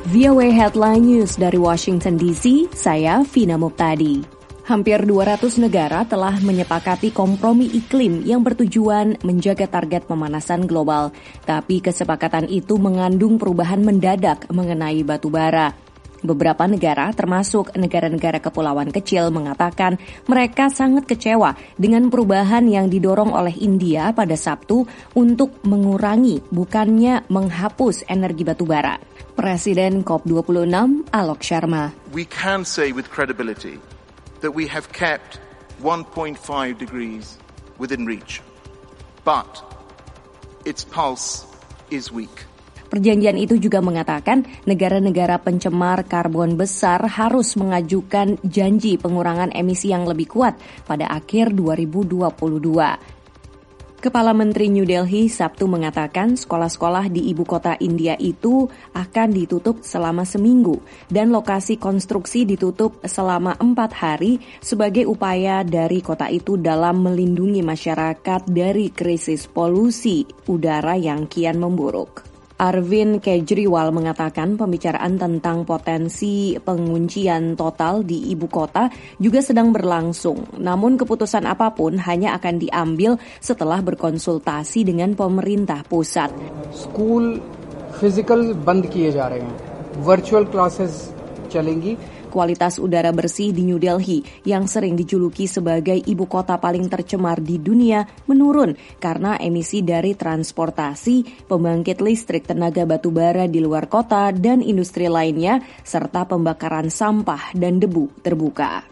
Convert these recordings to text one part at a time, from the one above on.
VOA Headline News dari Washington DC, saya Vina Muptadi. Hampir 200 negara telah menyepakati kompromi iklim yang bertujuan menjaga target pemanasan global. Tapi kesepakatan itu mengandung perubahan mendadak mengenai batu bara. Beberapa negara, termasuk negara-negara kepulauan kecil, mengatakan mereka sangat kecewa dengan perubahan yang didorong oleh India pada Sabtu untuk mengurangi, bukannya menghapus energi batu bara. Presiden COP26, Alok Sharma. We can say with credibility that we have kept 1.5 degrees within reach, but its pulse is weak. Perjanjian itu juga mengatakan negara-negara pencemar karbon besar harus mengajukan janji pengurangan emisi yang lebih kuat pada akhir 2022. Kepala Menteri New Delhi Sabtu mengatakan sekolah-sekolah di ibu kota India itu akan ditutup selama seminggu dan lokasi konstruksi ditutup selama 4 hari sebagai upaya dari kota itu dalam melindungi masyarakat dari krisis polusi udara yang kian memburuk. Arvind Kejriwal mengatakan pembicaraan tentang potensi penguncian total di ibu kota juga sedang berlangsung. Namun keputusan apapun hanya akan diambil setelah berkonsultasi dengan pemerintah pusat. School physical band kiye ja rahe hain. Virtual classes chalengi. Kualitas udara bersih di New Delhi yang sering dijuluki sebagai ibu kota paling tercemar di dunia menurun karena emisi dari transportasi, pembangkit listrik tenaga batu bara di luar kota, dan industri lainnya, serta pembakaran sampah dan debu terbuka.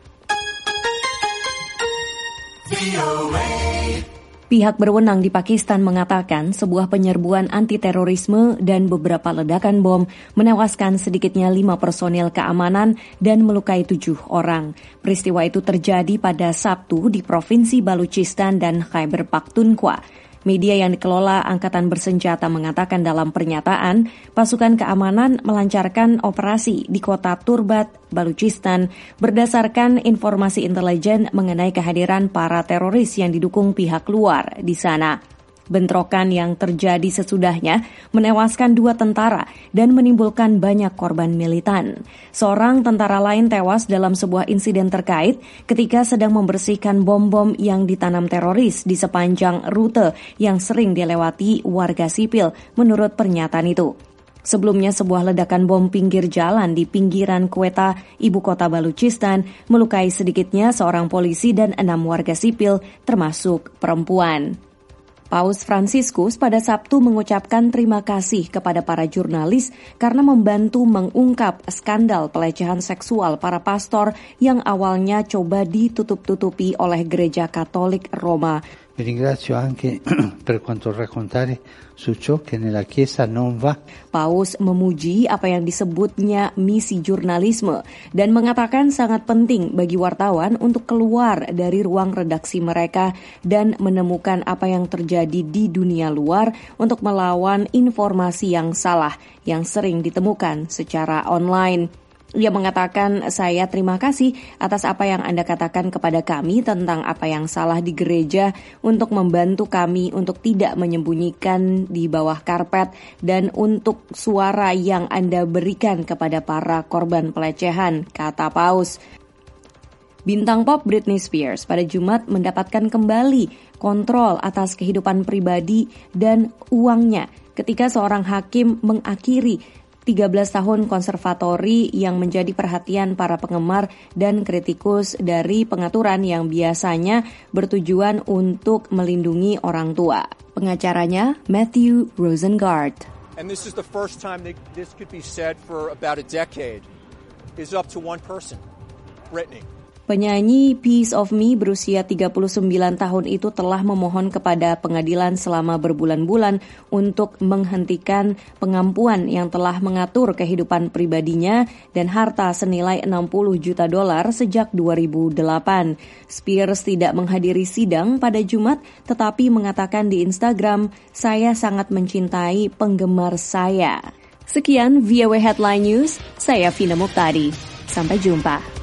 Pihak berwenang di Pakistan mengatakan sebuah penyerbuan anti-terorisme dan beberapa ledakan bom menewaskan sedikitnya 5 personil keamanan dan melukai 7 orang. Peristiwa itu terjadi pada Sabtu di Provinsi Baluchistan dan Khyber Pakhtunkhwa. Media yang dikelola Angkatan Bersenjata mengatakan dalam pernyataan, pasukan keamanan melancarkan operasi di kota Turbat, Baluchistan, berdasarkan informasi intelijen mengenai kehadiran para teroris yang didukung pihak luar di sana. Bentrokan yang terjadi sesudahnya menewaskan 2 tentara dan menimbulkan banyak korban militan. Seorang tentara lain tewas dalam sebuah insiden terkait ketika sedang membersihkan bom-bom yang ditanam teroris di sepanjang rute yang sering dilewati warga sipil, menurut pernyataan itu. Sebelumnya sebuah ledakan bom pinggir jalan di pinggiran Quetta, ibu kota Baluchistan, melukai sedikitnya seorang polisi dan 6 warga sipil, termasuk perempuan. Paus Fransiskus pada Sabtu mengucapkan terima kasih kepada para jurnalis karena membantu mengungkap skandal pelecehan seksual para pastor yang awalnya coba ditutup-tutupi oleh Gereja Katolik Roma. Vi ringrazio anche per quanto raccontare su ciò che nella Chiesa non va. Paus memuji apa yang disebutnya misi jurnalisme dan mengatakan sangat penting bagi wartawan untuk keluar dari ruang redaksi mereka dan menemukan apa yang terjadi di dunia luar untuk melawan informasi yang salah yang sering ditemukan secara online. Ia mengatakan, saya terima kasih atas apa yang Anda katakan kepada kami tentang apa yang salah di gereja untuk membantu kami untuk tidak menyembunyikan di bawah karpet dan untuk suara yang Anda berikan kepada para korban pelecehan, kata Paus. Bintang pop Britney Spears pada Jumat mendapatkan kembali kontrol atas kehidupan pribadi dan uangnya ketika seorang hakim mengakhiri 13 tahun konservatori yang menjadi perhatian para penggemar dan kritikus dari pengaturan yang biasanya bertujuan untuk melindungi orang tua. Pengacaranya Matthew Rosengart. And this is the first time that this could be said for about a decade. Is up to one person, Britney. Penyanyi Piece of Me berusia 39 tahun itu telah memohon kepada pengadilan selama berbulan-bulan untuk menghentikan pengampuan yang telah mengatur kehidupan pribadinya dan harta senilai $60 juta sejak 2008. Spears tidak menghadiri sidang pada Jumat tetapi mengatakan di Instagram, "Saya sangat mencintai penggemar saya." Sekian VOA Headline News, saya Vina Muptadi. Sampai jumpa.